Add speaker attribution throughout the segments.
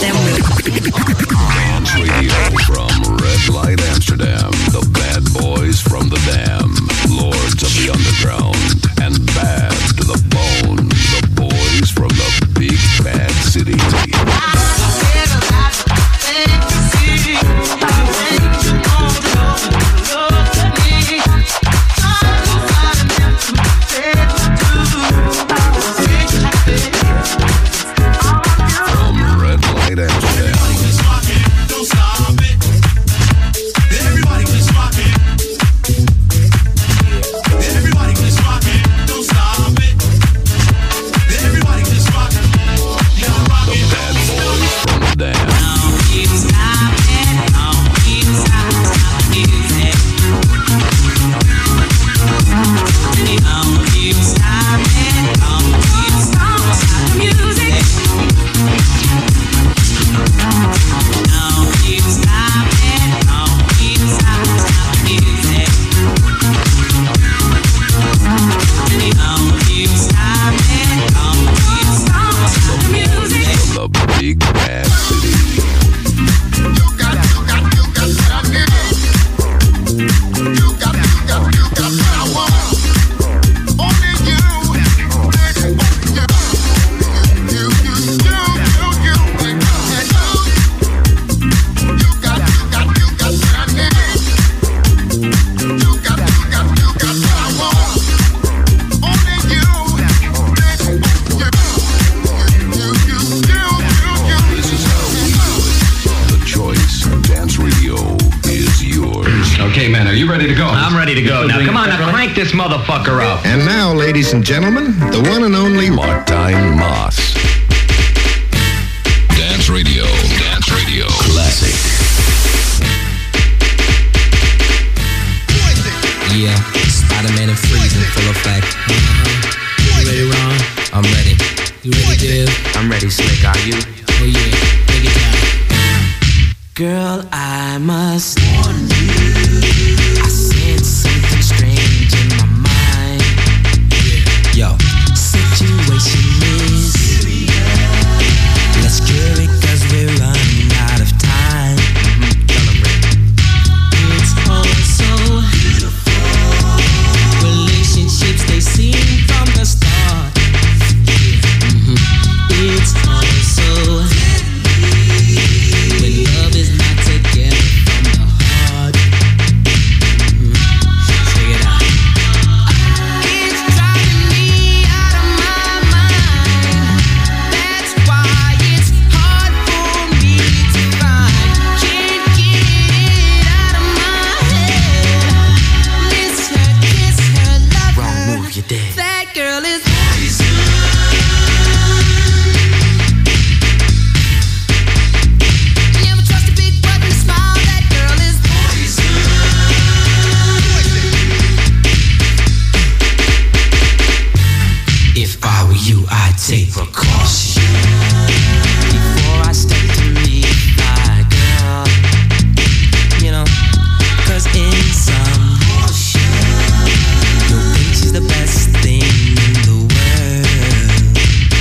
Speaker 1: them with
Speaker 2: Dance Radio from Red Light Amsterdam. The bad boys from the Dam. Lords of the Underground. And bad to the bone. The boys from the big bad city.
Speaker 3: This motherfucker up.
Speaker 4: And now, ladies and gentlemen, the one and only
Speaker 2: Martijn Maas. Dance Radio. Dance Radio. Classic.
Speaker 5: Yeah, Spider-Man and Freeze in full effect.
Speaker 6: You ready, Ron?
Speaker 5: I'm ready.
Speaker 6: You ready, Dave?
Speaker 5: I'm ready, Slick. Are you?
Speaker 6: Oh yeah, take it down.
Speaker 5: Girl, I must warn you. I sense something strange in my mind. Yo, situation is serious. Let's cure it 'cause we're running out of time. It's all so beautiful. Relationships, they seem from the start. It's all so deadly. When love is not together from the heart. Check it out. It's driving me out of my mind. That's why it's hard for me to find. Can't get it out of my head. Miss her, kiss her, love her. Wrong move, you're dead. That girl is poison. Never trust a big button smile. That girl is poison. If I were you, I'd take precaution before I step to meet my girl. You know, 'cause in some you'll think she's the best thing in the world.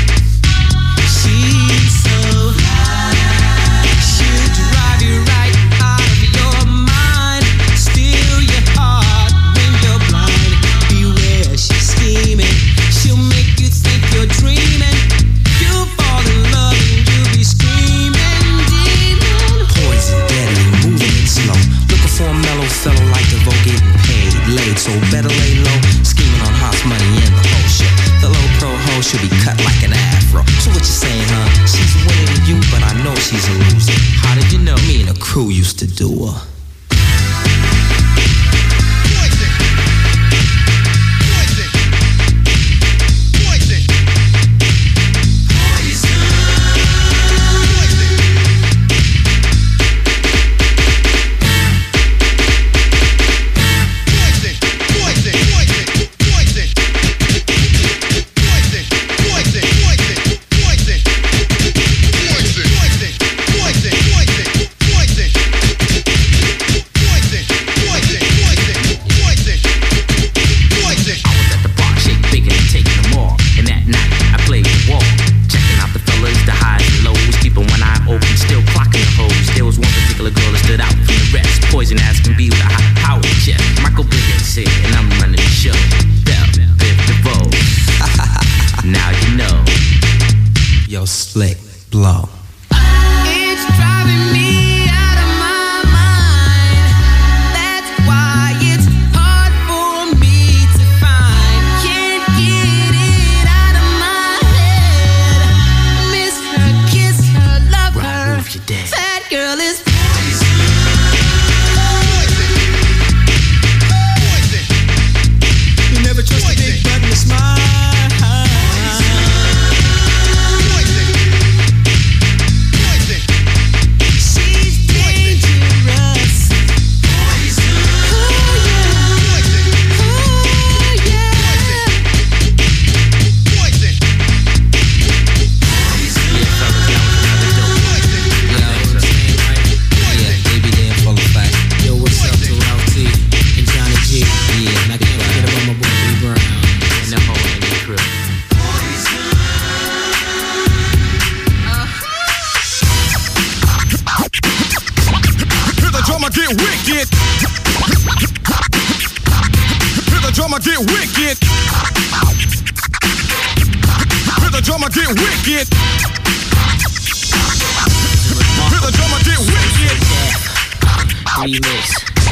Speaker 5: She's so fly, she'll drive you right out of your mind, steal your heart when you're blind. Beware, she's scheming, she'll make you think you're dreaming. You'll fall in love and you'll be screaming, demon. Poison, deadly, moving it slow. Looking for a mellow fellow like Devo, getting paid, laid, so better lay low. Scheming on house money and the whole shit. The low pro hoe should be cut like an afro. So what you saying, huh? She's winning you, but I know she's a loser. How did you know? Me and the crew used to do her.
Speaker 6: version as can be with a high power jet. Michael Biggins here, and I'm running the show. Bell, Biff DeVoe. Now you know. Yo, Slick, blow.
Speaker 5: It's driving me out of my mind. That's why it's hard for me to find. Can't get it out of my head. Miss her, kiss her, love her.
Speaker 6: Move your day.
Speaker 5: That girl is
Speaker 1: You never trust a big button to smile.
Speaker 5: she's dangerous. Ooh, yeah. Ooh, yeah.
Speaker 6: Yeah, baby, they in full effect.
Speaker 7: Yo, what's up to Ralph T and Johnny G?
Speaker 6: Yeah, not
Speaker 7: Can't forget about my boy B Brown.
Speaker 6: and the whole Andy crew.
Speaker 1: Hear the drummer get wicked. Hear the drummer get wicked. Hear the drummer get wicked. Hear the drummer get wicked.
Speaker 7: Remix.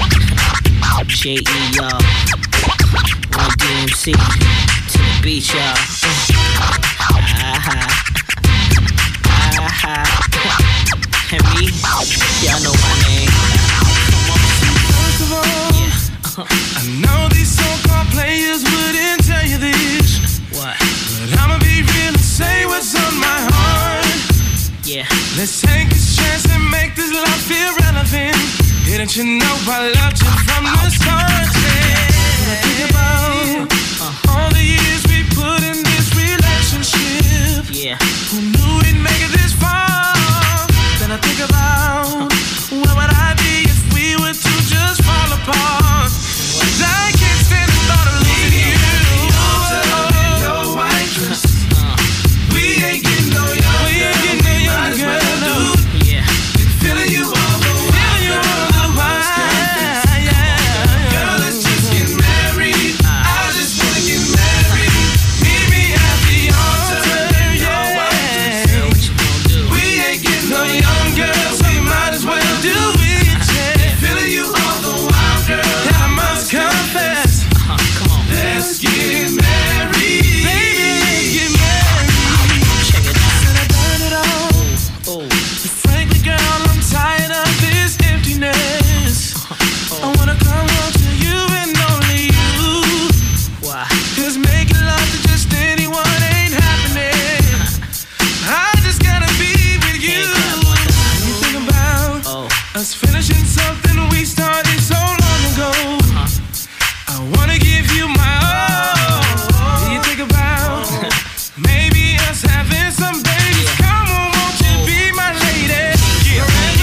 Speaker 7: J.E. y'all. Run DMC to the beach, y'all. And me, y'all know my name.
Speaker 1: First of all, I know these so-called players wouldn't tell you this,
Speaker 7: What?
Speaker 1: but I'ma be real and say what's on my heart.
Speaker 7: Yeah.
Speaker 1: Let's take this chance and make this love feel relevant. Didn't you know I loved you from the start? Yeah. Think about all the years we put in this relationship.
Speaker 7: Yeah.
Speaker 1: Who knew we'd make it this far? Then I think about where would I be if we were to just fall apart? 'Cause I can't stand the thought of losing you. We ain't getting no younger. We ain't getting no younger.
Speaker 7: Yeah.
Speaker 1: Feeling you all the while. Girl, let's just get married. I just wanna get married. Meet me at the altar. Yeah.
Speaker 7: What you gonna do?
Speaker 1: We ain't getting no younger, so you might as well do it. Yeah. Feeling you all the while, girl. And I must confess,
Speaker 7: Come on.
Speaker 1: let's get married. Baby, let's get married.
Speaker 7: Check it out.
Speaker 1: Said I done it all.
Speaker 7: Oh.
Speaker 1: But frankly, girl, I'm tired of this emptiness. I wanna come home to you and only you.
Speaker 7: Why?
Speaker 1: 'Cause making love to just anyone ain't happening. I just gotta be with you. You think about
Speaker 7: Oh.
Speaker 1: us finishing something we started so long ago. I wanna give you my all. You think about maybe us having some babies. Come on, won't you be my lady? Yeah.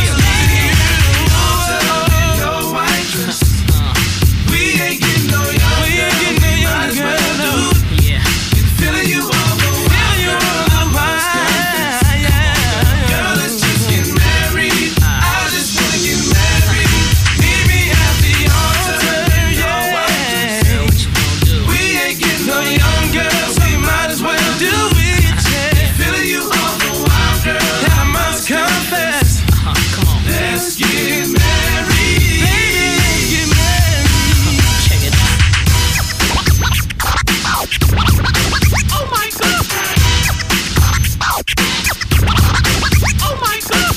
Speaker 1: We ain't getting no younger. We ain't getting no younger.
Speaker 7: Yeah.
Speaker 1: Feeling you all the while. Girl, let's just get married. I just wanna get married. Meet me at the altar. Yeah.
Speaker 7: What you gonna do?
Speaker 1: We ain't getting no younger, so you might as well do it. Yeah. Feeling you all the while, girl. And I must confess,
Speaker 7: Come on.
Speaker 1: let's get married. Baby, let's get married.
Speaker 7: Check it out.
Speaker 1: Oh my God. Oh my God.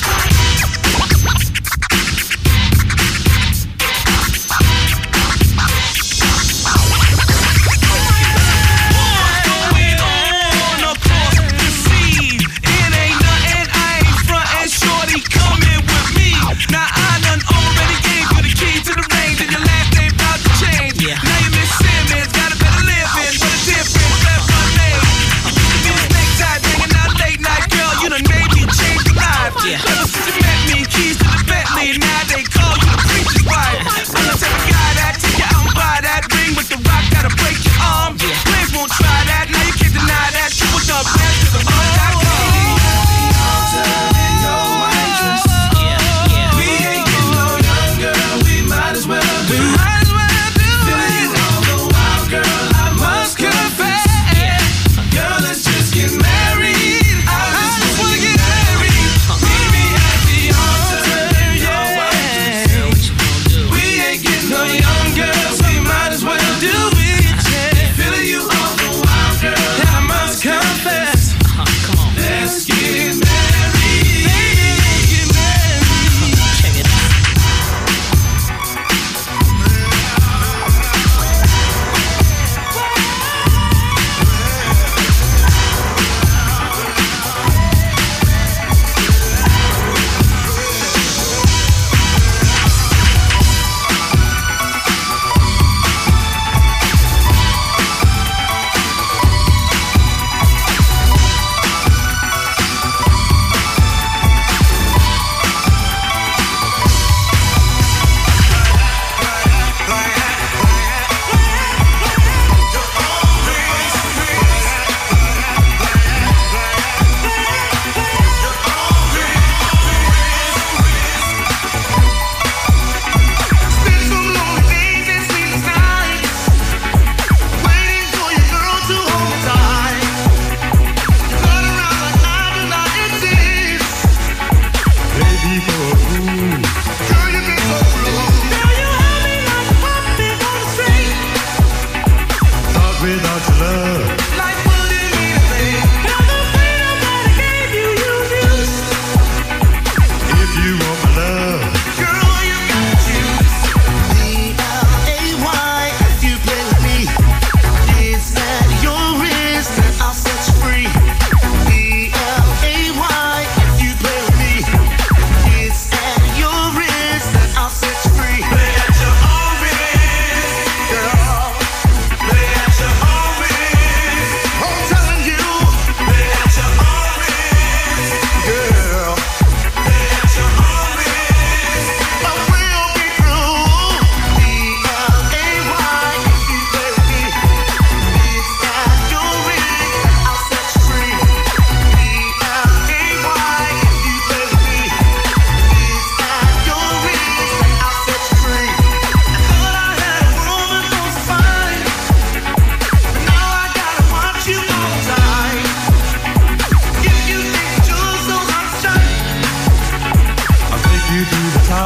Speaker 1: We ain't getting no younger, we might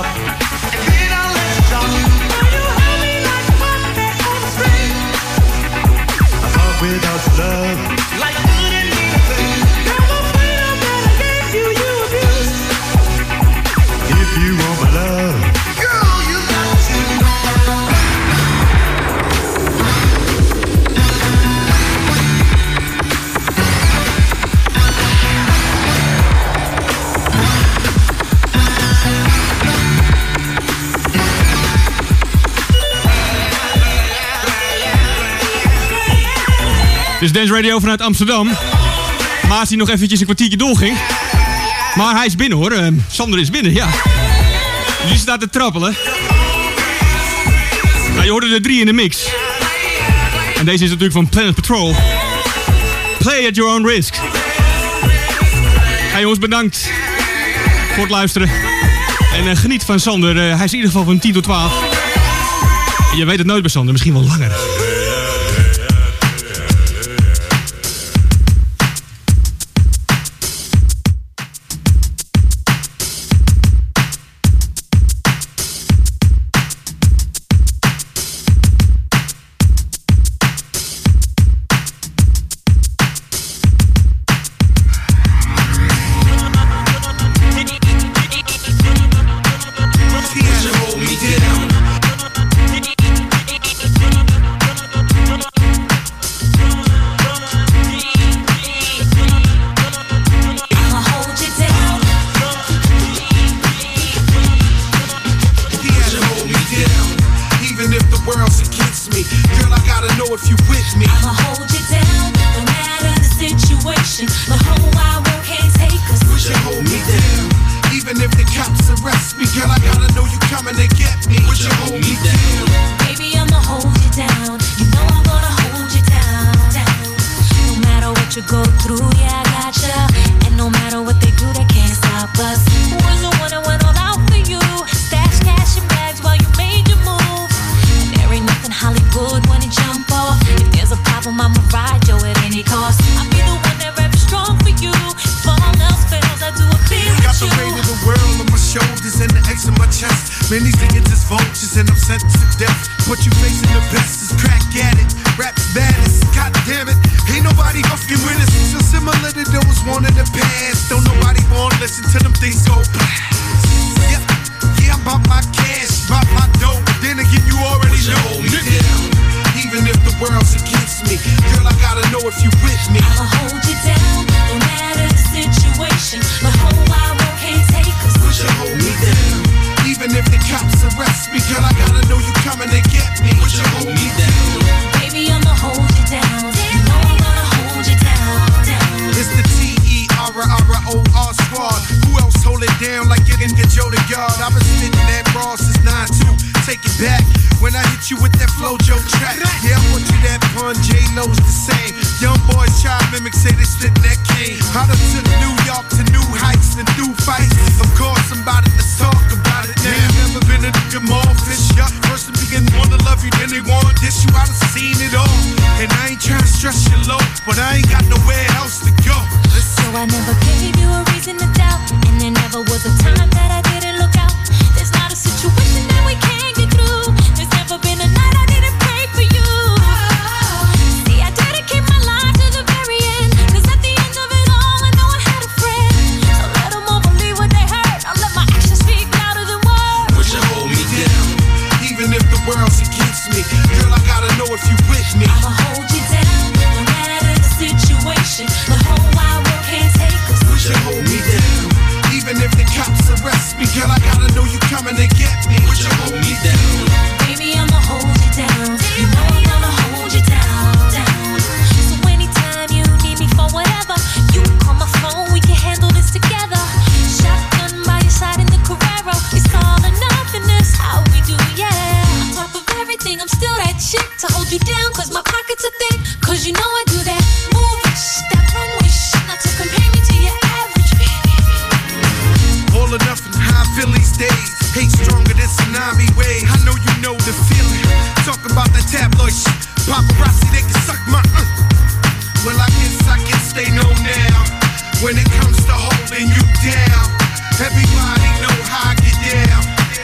Speaker 1: up. And then I'll let you drop. Now you hold me like a puppet on a string. A heart without love, like wouldn't mean a thing. Now the freedom that I gave you, you abuse. If you want my love, girl, you got to know.
Speaker 8: Dit is Dance Radio vanuit Amsterdam. Maas die nog eventjes een kwartiertje doorging. Maar hij is binnen hoor. Sander is binnen, ja. Jullie staat te trappelen. Nou, je hoorde er 3 in de mix. En deze is natuurlijk van Planet Patrol. Play at your own risk. Hey jongens, bedankt voor het luisteren. En geniet van Sander. Hij is in ieder geval van 10 tot 12. Je weet het nooit bij Sander, misschien wel langer.
Speaker 1: When it comes to holding you down, everybody know how I get down.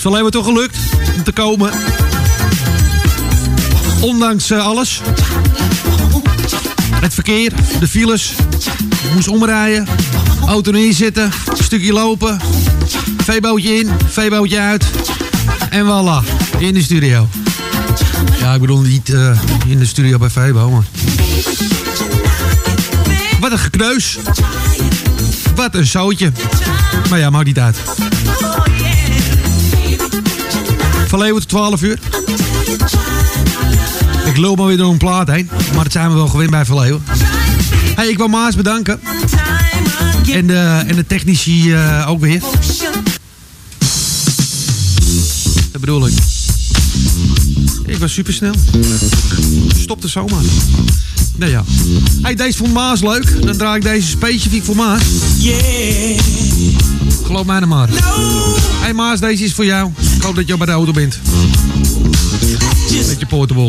Speaker 9: is alleen maar toch gelukt om te komen. Ondanks alles. Het verkeer, de files. Ik moest omrijden. Auto neerzitten. Een stukje lopen. Veebootje in, veebootje uit. En voilà, in de studio. Ja, ik bedoel niet in de studio bij Veebo, maar... Wat een gekneus. Wat een zootje. Maar ja, maakt niet uit. Van Leeuwen tot 12 uur. Ik loop maar weer door een plaat heen. Maar dat zijn we wel gewend bij Van Leeuwen. Hey, ik wil Maas bedanken. En de technici ook weer. Dat bedoel ik. Ik was supersnel. Stopte zomaar. Nou ja. Hey, deze vond Maas leuk. Dan draai ik deze specifiek voor Maas. Yeah. Geloof mij nou maar. Hey Maas, deze is voor jou. Ik hoop dat je bij de auto bent. Met je portable.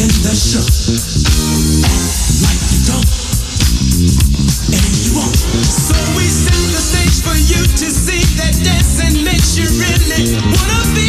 Speaker 5: in the show. Act like you don't, and you won't. So we set the stage for you to see that dancing makes you really wanna be.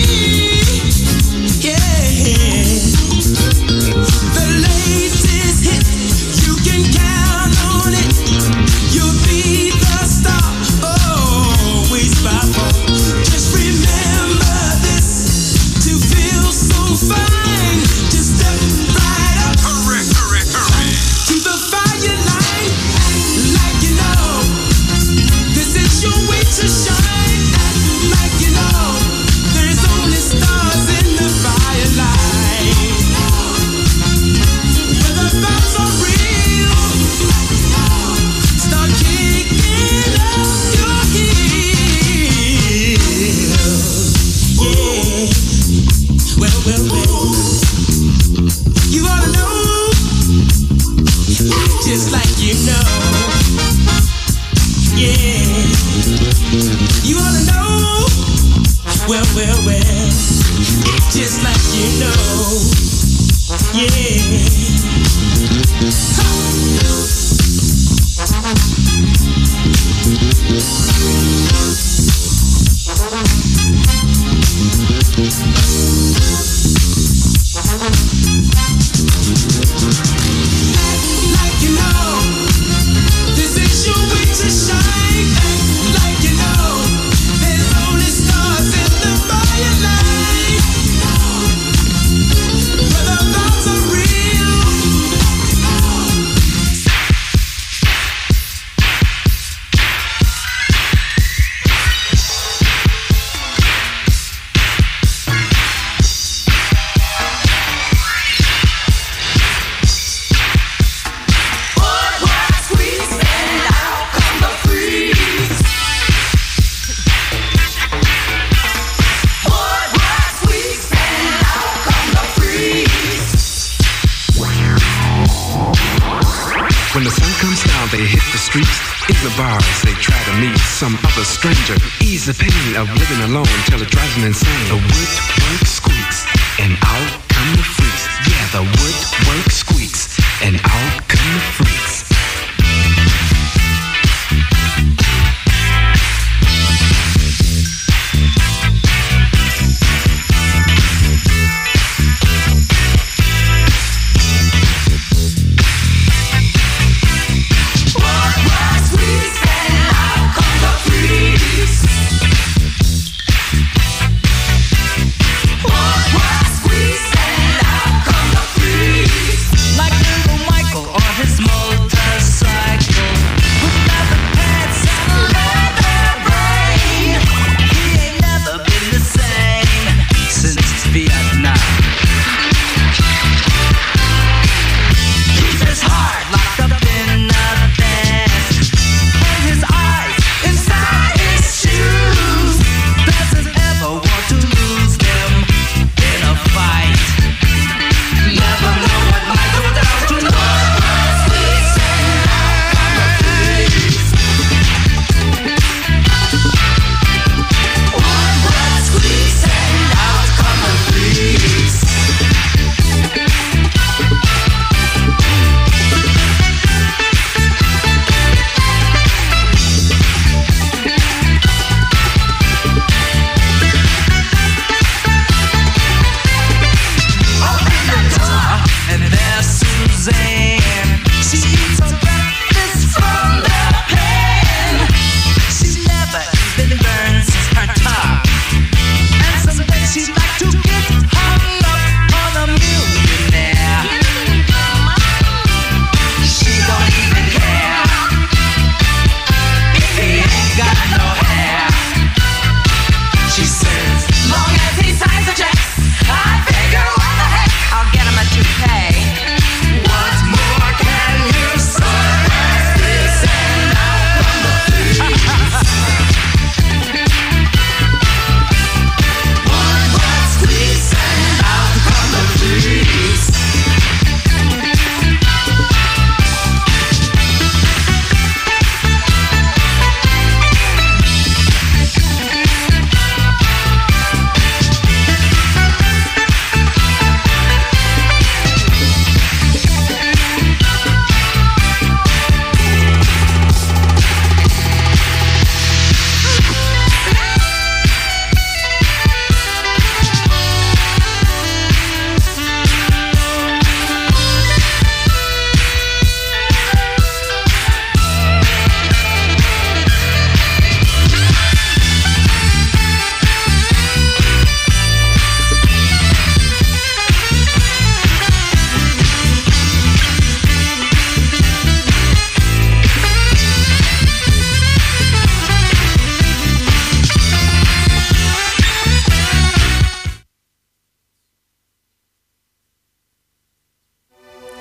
Speaker 5: Yeah. The latest hit, you can count on it. You'll be the star, always by far. Just remember this, to feel so fine, just step right up. Hurry, hurry, hurry. To the fire line, act like you know. This is your way to shine, act like you know. There's only stars in the firelight. Where the vibes are real, start kicking up your heels. Yeah. Well, well, well. You ought to know, act just like you know. Yeah. You ought to know. Well, well, well. Act just like you know. Yeah. Ha. Like you know, this is your way to shine. Like you know, there's only stars in the firelight. Where the vibes are real.
Speaker 10: When the sun comes down, they hit the streets. In the bars, they try to meet some other stranger. Ease the pain of living alone till it drives them insane. The woodwork squeaks, and out come the freaks. Yeah, the woodwork squeaks, and out come the freaks.
Speaker 5: What was we said?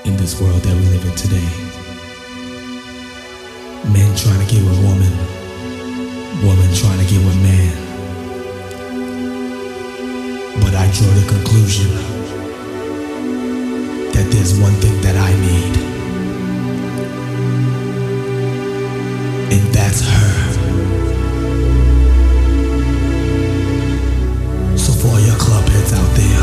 Speaker 1: in this world that we live in today. Men trying to get with woman, woman trying to get with man. But I draw the conclusion that there's one thing that I need, and that's her. So for all your club heads out there,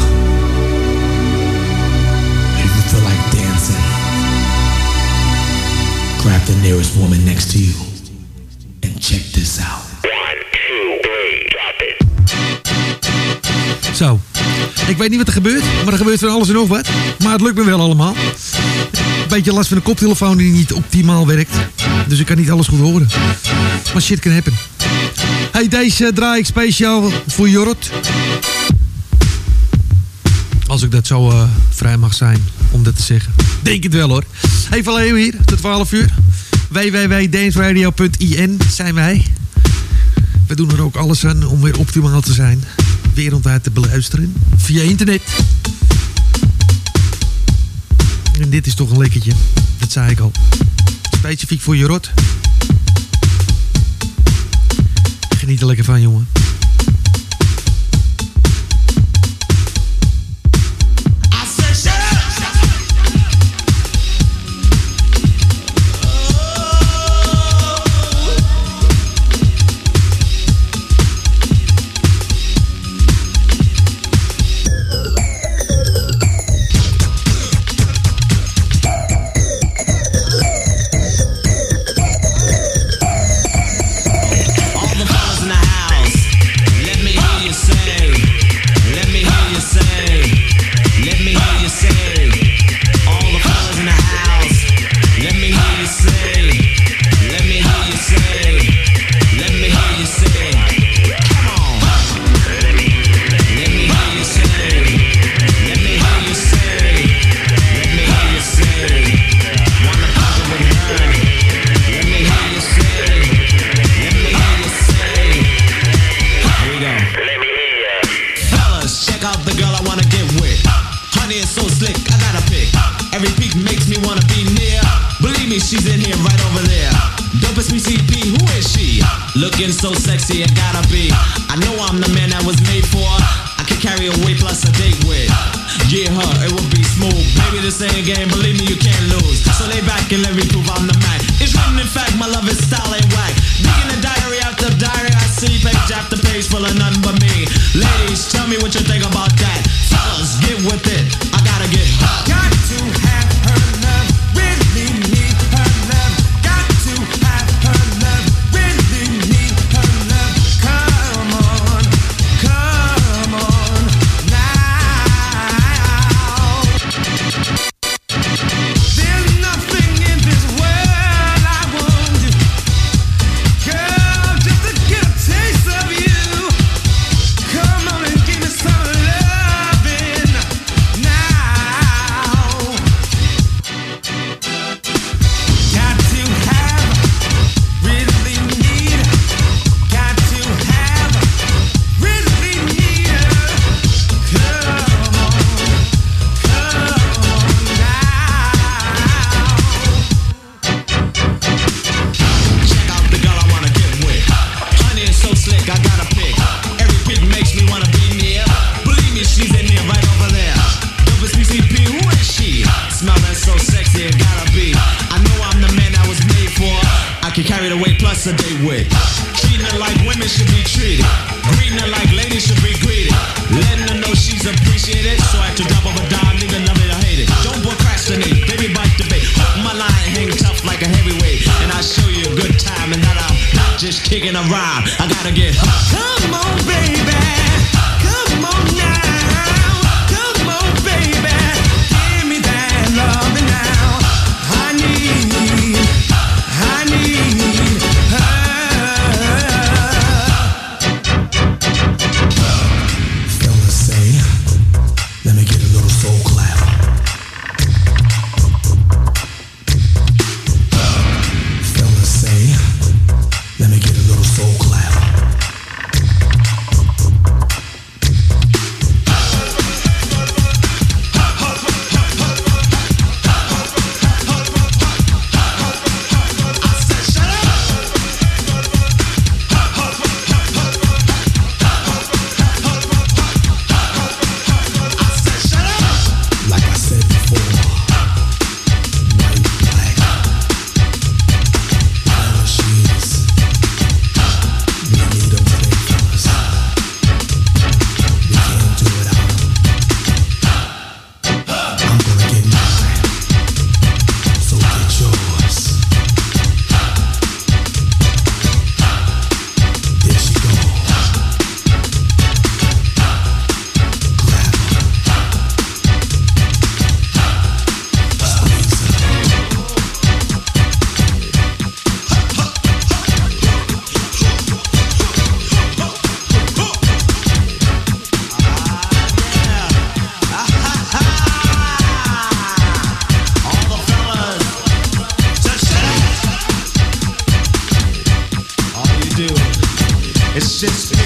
Speaker 1: if you feel like dancing, grab the nearest woman next to you and check this out.
Speaker 11: 1, 2, 3, drop it.
Speaker 9: Zo, ik weet niet wat er gebeurt, maar er gebeurt van alles en nog wat. Maar het lukt me wel allemaal. Een beetje last van een koptelefoon die niet optimaal werkt. Dus ik kan niet alles goed horen. Maar shit can happen. Hey, deze draai ik speciaal voor Jorrit. Als ik dat zo vrij mag zijn om dat te zeggen. Denk het wel hoor. Hey, van Leeuw hier, tot 12 uur. www.danceradio.in zijn wij. We doen er ook alles aan om weer optimaal te zijn. Wereldwijd te beluisteren. Via internet. En dit is toch een lekkertje. Dat zei ik al. Specifiek voor Jorrit. Geniet er lekker van, jongen.
Speaker 5: So sexy, I gotta be. I know I'm the man that was made for. I can carry a weight plus a date with. Yeah, it will be smooth. Baby, this ain't a game, believe me, you can't lose. So lay back and let me prove I'm the man. It's written in fact, my love is style ain't whack. Digging the diary after diary, I see page after page full of nothing but me. Ladies, tell me what you think about that. Fellas, get with it. I gotta get hot. Got to have her love, really need her love. Got to have her love, really need. A day with. Treating her like women should be treated. Greeting her like ladies should be greeted. Letting her know she's appreciated. So at the drop of a dime, nigga love it or hate it. Don't procrastinate, baby bite the bait. Hook my line, hang tough like a heavyweight. And I show you a good time and that I'm not just kicking around. I gotta get hot. Come on, baby. Come on now. Come on, baby. Give me that love now. I need
Speaker 1: Let me get a little soul clap.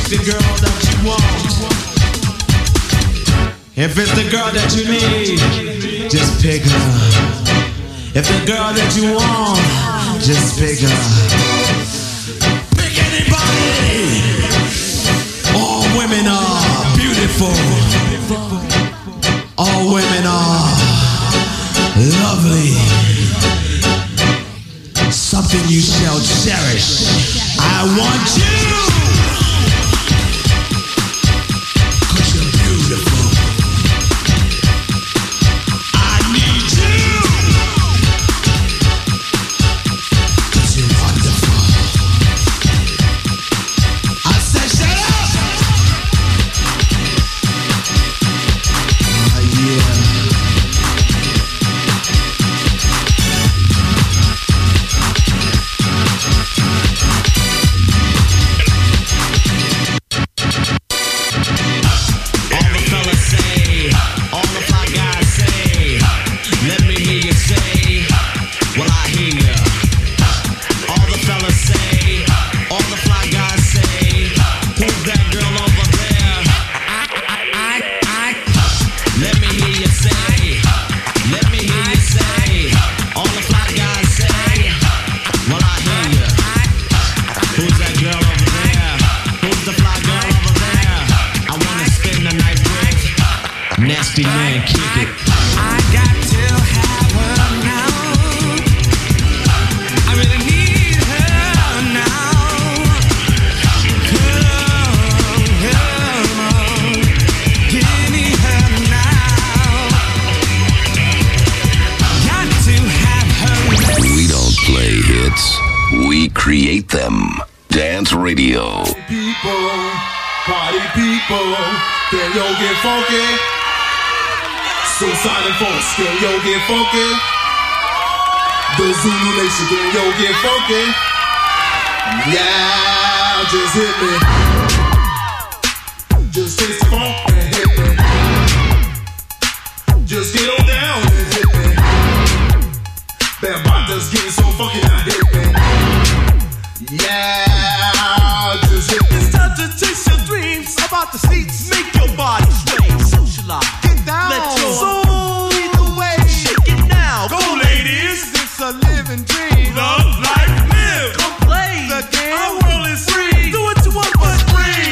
Speaker 12: the girl that you want. If it's the girl that you need, just pick her. If the girl that you want, just pick her. Pick anybody. All women are beautiful. All women are lovely. Something you shall cherish. I want you. 'Cause you're beautiful. I need you. 'Cause you're wonderful. I said shut up. Yeah. Nasty man, kick it. I got to have her now. I really need her now. Come on, give me her now. Got to have her.
Speaker 2: We don't play hits, we create them. Dance Radio.
Speaker 1: People, party people, can yo get funky? Suicide and folks, can yo get funky? The Zulu Nation, can yo get funky? Yeah, just hit me. Just taste the funk and hit me. Just get on down and hit me. Bam, just getting so funky now, hit me. Yeah, just hit me. It's time to chase your dreams about the seats. Make your body sway, socialize. Get down. Let your soul lead the way. Shake it now. Go, ladies. It's a living dream. Love, life, live. Come play the game. Our world is free. Do what you want, but free.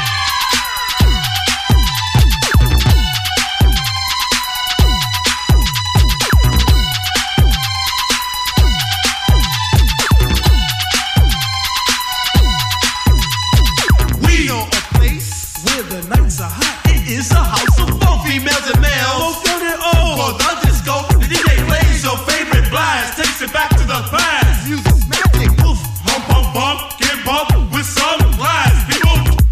Speaker 1: We know a place where the nights are hot. It is a house of fun, females and males. Both young and old. For the disco, the DJ plays your favorite blast. Takes it back to the past. Music's magic. Poof, hump, hump, bump, get bumped with some class. People.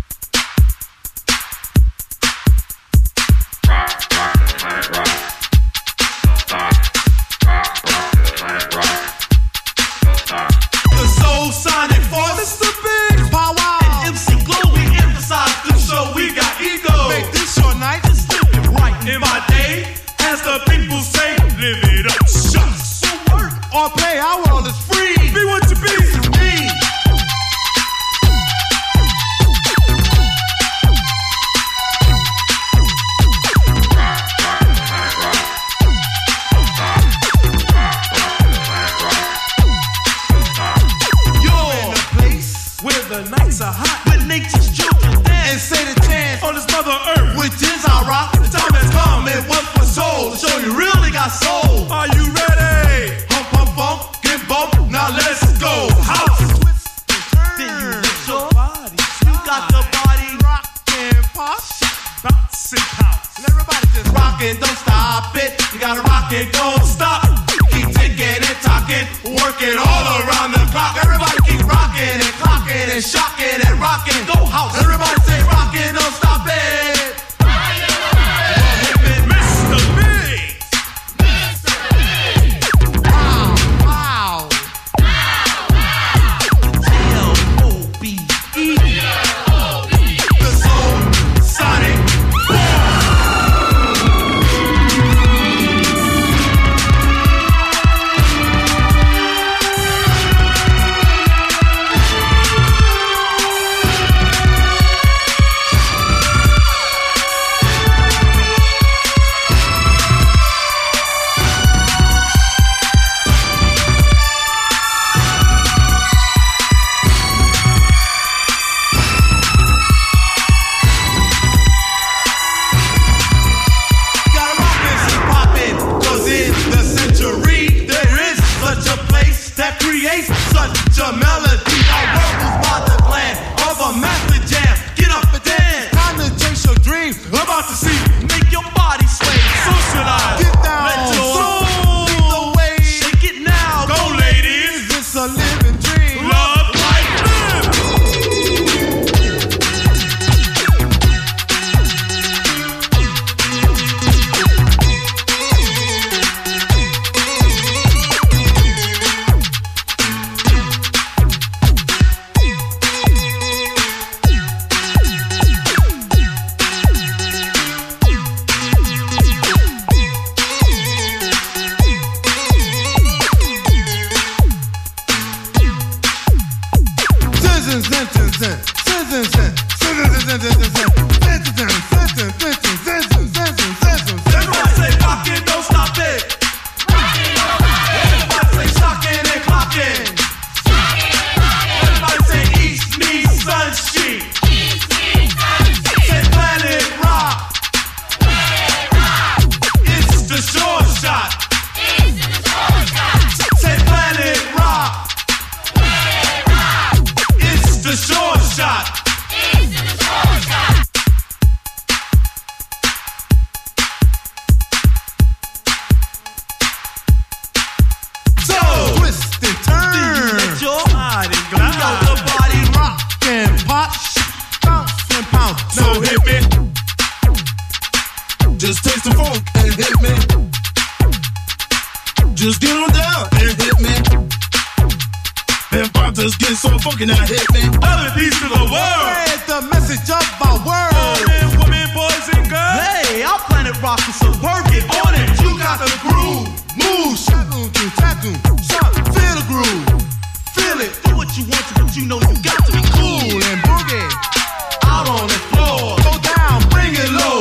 Speaker 1: Rock, rock, let it rock. The Soul Sonic Force, Mr. Big Power, and MC Glow. We emphasize the show. We got ego. Make this your night. Just live it right in my day, as the people say, live it up. Shucks. So work or play, our world is free. Be what you be to me. You're in a place where the nights are hot, with nature's children dance and say the chant on this mother earth, which is our rock. The time has come, it was for soul to show you really got soul. Are you ready? Hump, hump, bump, get bumped. Now let's go. House. Then you let your body. You got the body rock and pop, bounce and pounce. And everybody just rock it, don't stop it. You gotta rock it, don't stop. Keep ticking and talking, working all around the clock. Everybody keep rocking and clocking and shocking and rocking. Go house. Everybody say rocking, don't stop it. Mr. Biggs. Wow. G-L-O-B-E. The Soul Sonic.
Speaker 12: Just get on down and hit me. And Panthers get so funky now, hit me.
Speaker 1: Other piece of the world.
Speaker 12: Spread the message of our world.
Speaker 1: Men, women, boys, and girls.
Speaker 12: Hey, our planet rockin', so work it on it. You got the groove. Move, shadow, tattoo, shot, feel the groove. Feel it, do what you want to, but you know you got to be cool and boogie. Out on the floor, go down, bring it low.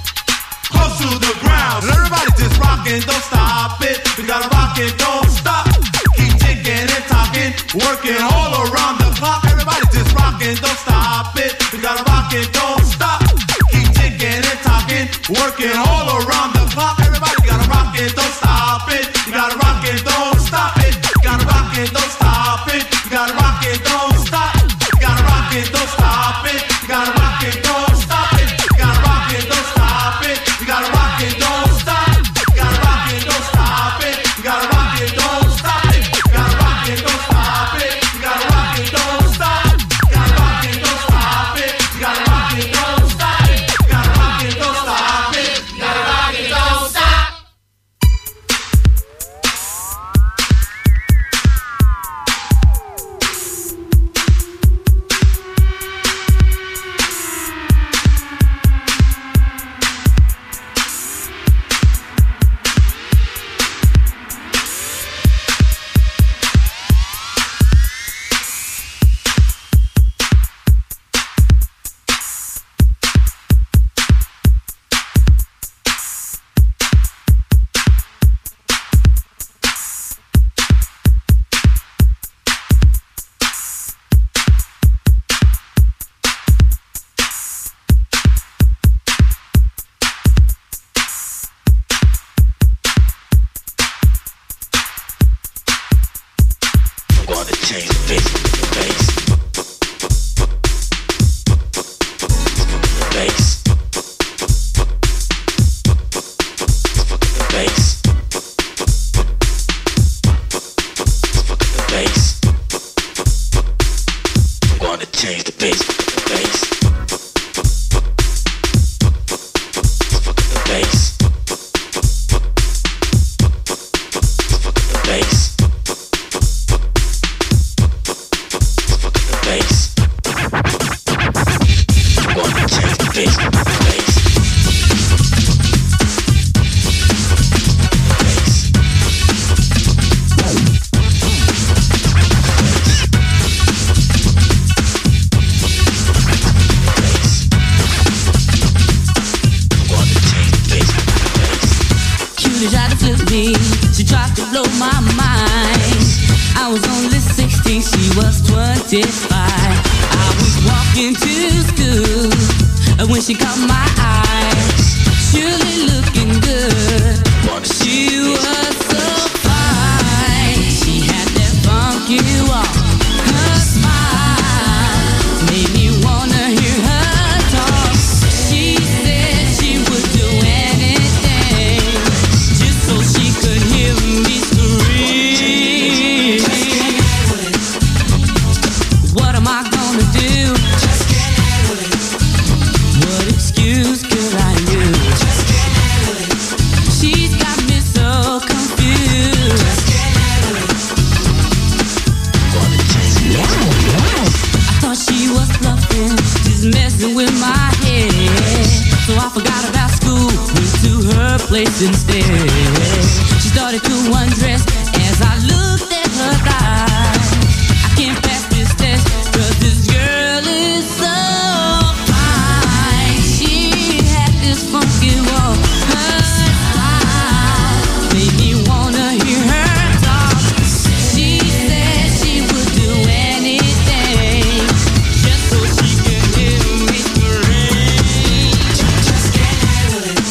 Speaker 12: Close to the ground. And everybody just rockin', don't stop it. We gotta rock it, don't stop. Keep ticking and talking, working all around the clock. Everybody just rockin', don't stop it. We gotta rock it, don't stop. Keep ticking and talking, working all around the clock. Everybody gotta rock it, don't stop it. You gotta rock it, don't stop it. You gotta rock it, don't stop it. You gotta rock it, don't stop. You gotta rock it, don't stop it. You gotta rock it, don't stop it. You gotta rock it, don't stop it. You gotta rock it, don't stop. You gotta rock it, don't stop it. You gotta rock it, don't stop it. You gotta rock it, don't stop it. You gotta rock it, don't stop. You gotta rock it, don't stop it. You gotta rock it, don't stop it. You gotta rock it, don't stop it. You gotta rock it, don't stop.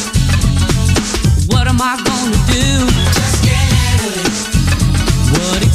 Speaker 5: What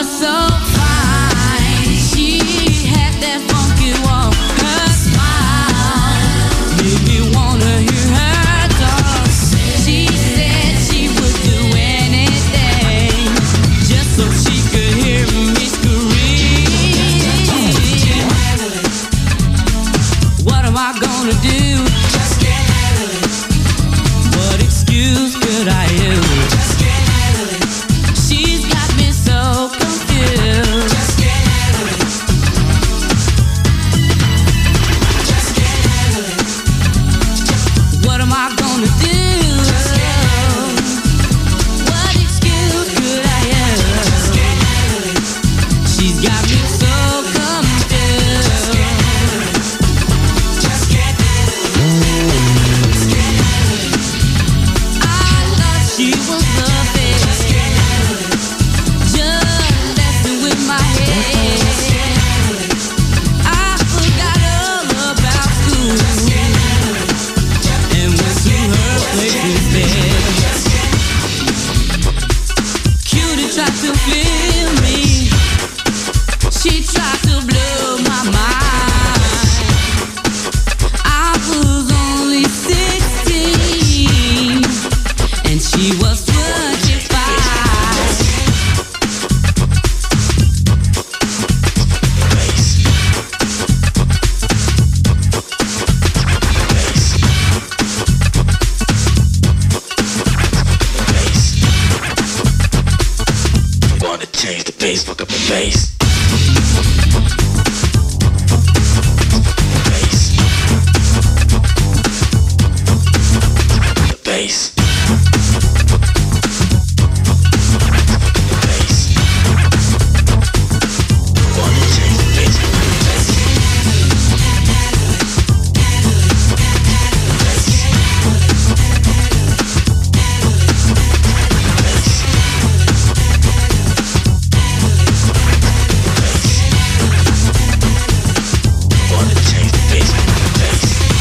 Speaker 13: so fine. She had that funky walk, her smile made me wanna hear her talk. She said she would do anything just so she could hear me scream. What am I gonna do? Just can't handle it. What excuse could I use? Just can't handle it. She's got me so confused. Just can't handle it. Just can't handle it. What am I gonna do? Just can't handle it. What excuse could I use? Just can't handle it. She's got me so confused. Just can't handle it. Just can't handle it. Just can't handle it. I thought she was the best. Just can't handle it. Just messing with my head. Just can't handle it. I forgot all about school and went to her place instead. Cutie tried to feel me. She tried to blow my mind. I was only 16 and she was 25.
Speaker 12: Gonna change the bass, fuck up the bass. The bass. Gonna change the bass, fuck up the bass. Gonna change the bass, fuck up the bass.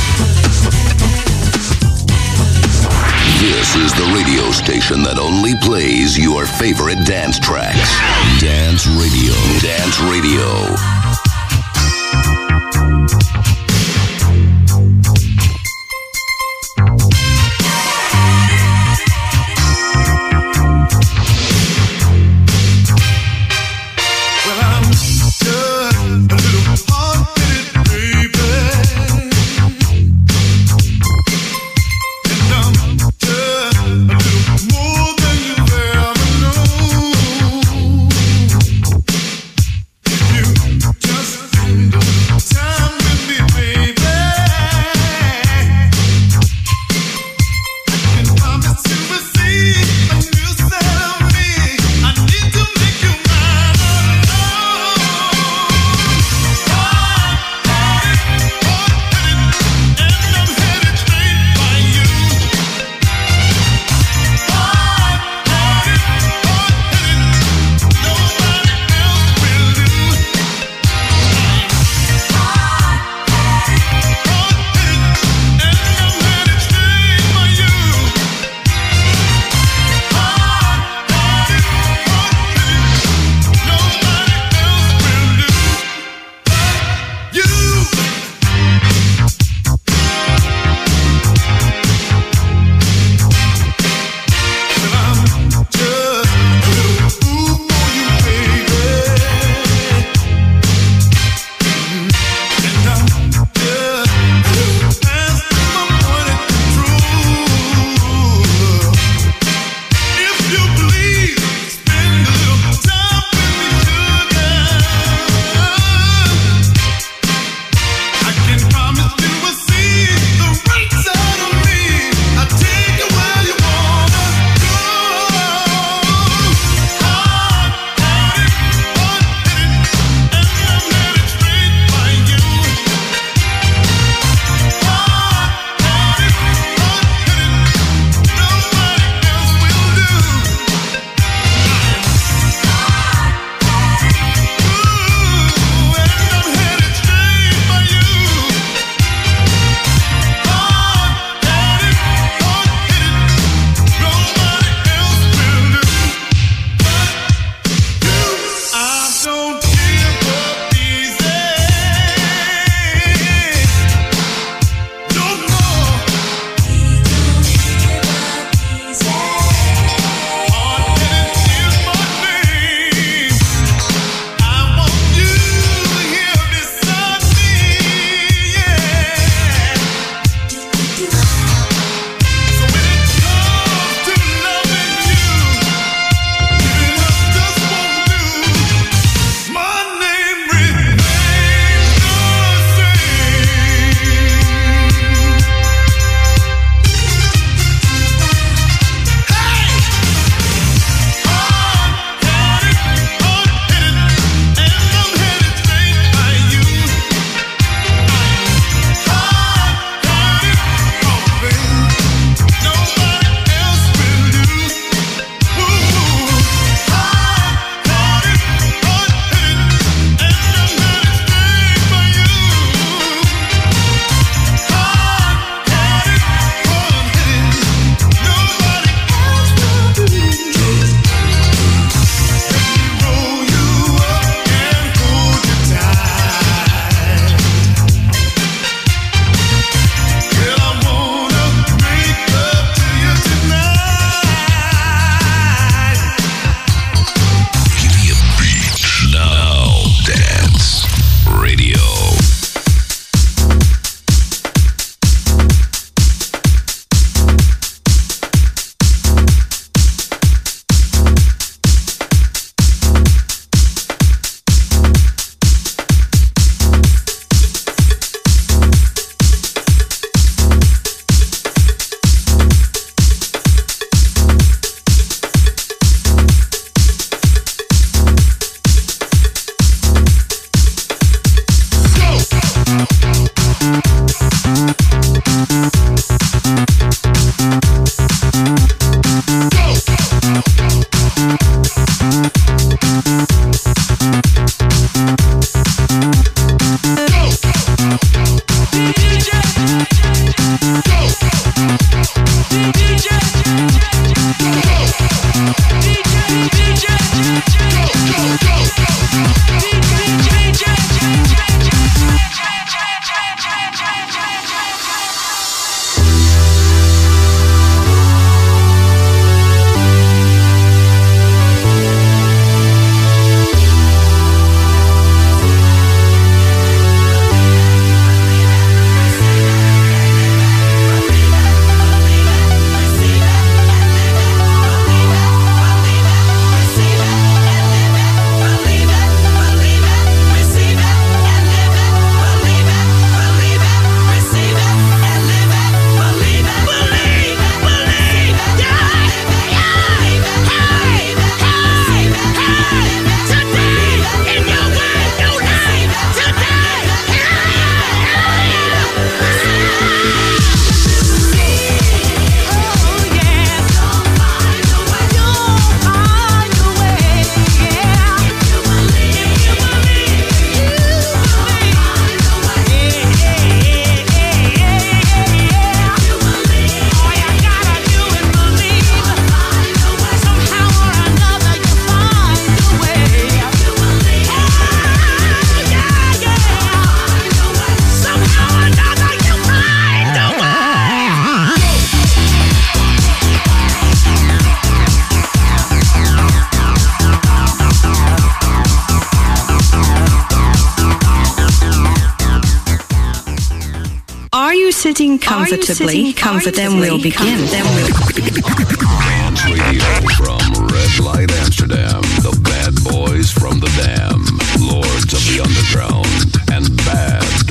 Speaker 2: This is the radio station that only plays your favorite dance tracks. Dance Radio. Dance Radio.
Speaker 1: Well, I'm just a little hard-headed baby, and I'm just a little more than you've ever known. If you
Speaker 14: sitting comfortably? Then we'll begin.
Speaker 2: Dance Radio from Red Light Amsterdam. The bad boys from the dam.